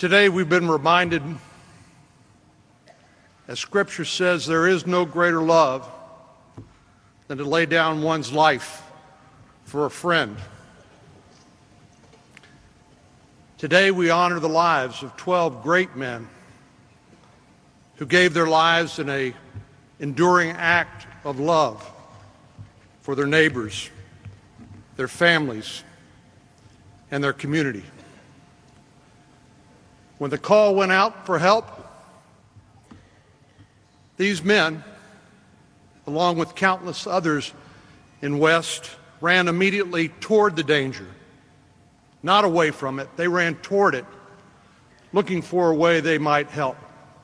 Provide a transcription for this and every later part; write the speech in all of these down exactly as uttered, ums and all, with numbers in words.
Today we've been reminded, as Scripture says, there is no greater love than to lay down one's life for a friend. Today we honor the lives of twelve great men who gave their lives in an enduring act of love for their neighbors, their families, and their community. When the call went out for help, these men, along with countless others in West, ran immediately toward the danger, not away from it. They ran toward it, looking for a way they might help.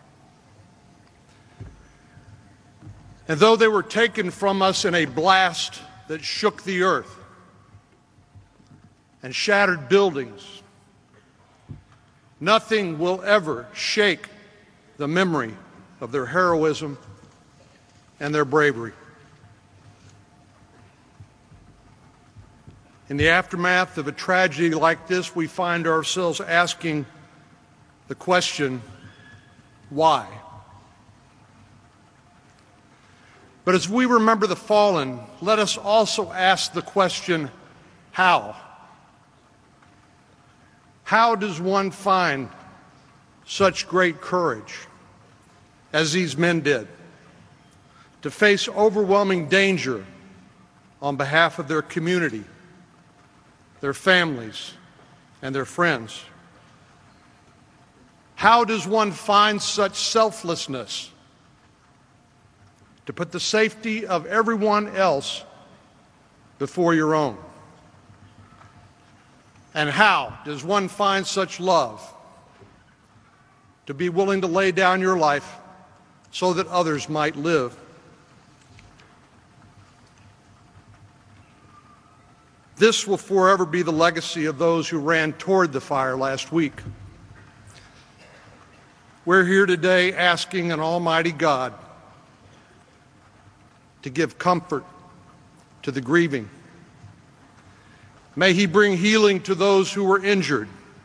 And though they were taken from us in a blast that shook the earth and shattered buildings, nothing will ever shake the memory of their heroism and their bravery. In the aftermath of a tragedy like this, we find ourselves asking the question, why? But as we remember the fallen, let us also ask the question, how? How does one find such great courage, as these men did, to face overwhelming danger on behalf of their community, their families, and their friends? How does one find such selflessness to put the safety of everyone else before your own? And how does one find such love to be willing to lay down your life so that others might live? This will forever be the legacy of those who ran toward the fire last week. We're here today asking an Almighty God to give comfort to the grieving. May He bring healing to those who were injured.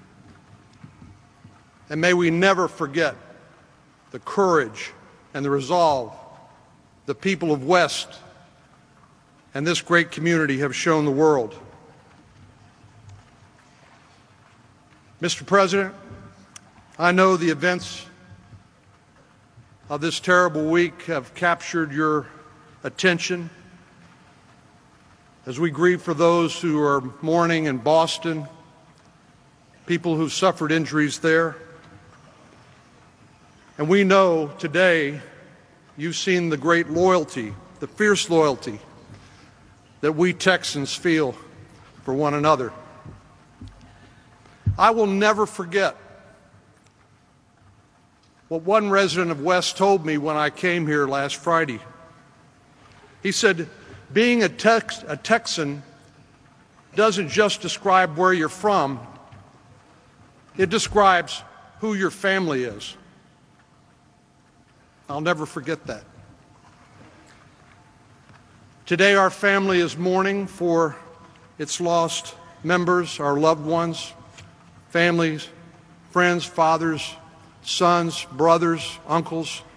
And may we never forget the courage and the resolve the people of West and this great community have shown the world. Mister President, I know the events of this terrible week have captured your attention as we grieve for those who are mourning in Boston, people who suffered injuries there. And we know today you've seen the great loyalty, the fierce loyalty that we Texans feel for one another. I will never forget what one resident of West told me when I came here last Friday. He said, being a, Tex a Texan doesn't just describe where you're from, it describes who your family is. I'll never forget that. Today our family is mourning for its lost members, our loved ones, families, friends, fathers, sons, brothers, uncles,